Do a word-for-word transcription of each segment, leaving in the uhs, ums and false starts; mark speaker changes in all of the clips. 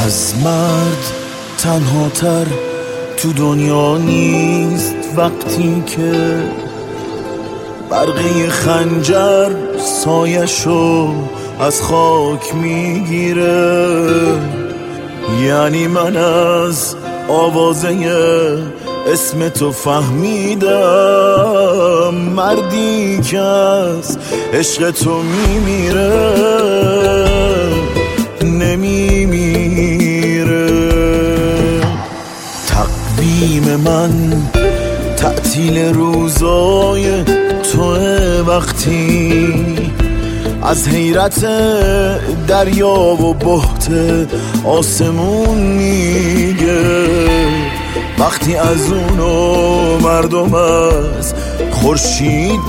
Speaker 1: از مرد تنها تر تو دنیا نیست وقتی که برقه خنجر سایشو از خاک میگیره. یعنی من از آوازه اسم تو فهمیدم، مردی که از عشق تو میمیره نمیمیره. تقویم من تعطیل روزای توه وقتی از حیرت دریا و بحت آسمون میگه. وقتی از اونو مردم از خورشید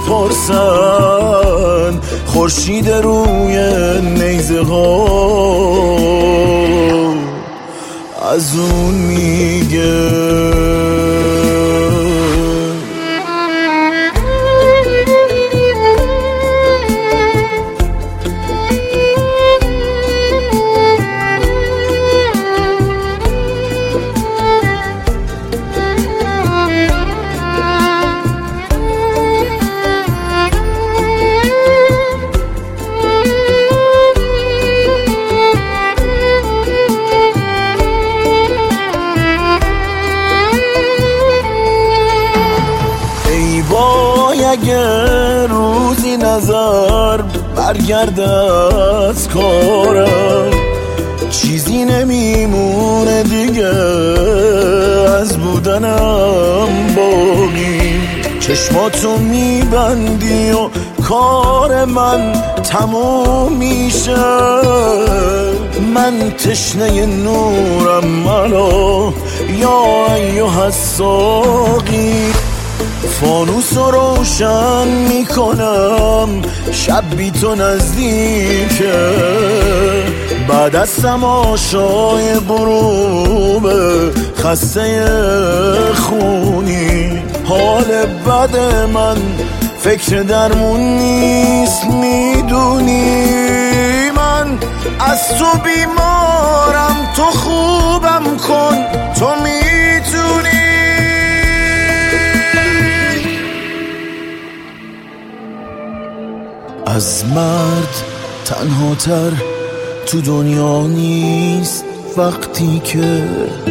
Speaker 1: میپرسن، خورشید روی نیزه ها از اون میگه. اگه روزی نظر برگرده از کارم، چیزی نمیمونه دیگه از بودنم باقی. چشماتو میبندی و کار من تموم میشه. من تشنه نورم منو یا ایوه الساقی، فانوس رو روشن میکنم شب بی تو نزدیکه. بعد از تماشای غروب خسته خونی، حال بد من فکر درمون نیست میدونی. من از تو بیمارم، تو خوبم کن، تو میتونی. از مرد تنها تر تو دنیا نیست وقتی که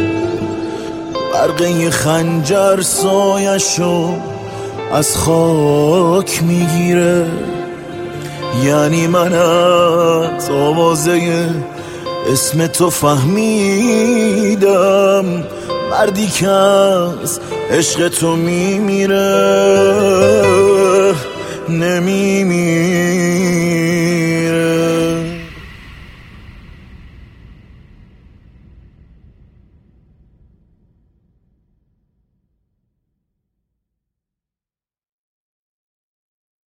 Speaker 1: برقه خنجر سایشو از خاک میگیره. یعنی من از آوازه اسم تو فهمیدم، مردی که از عشق تو میمیره.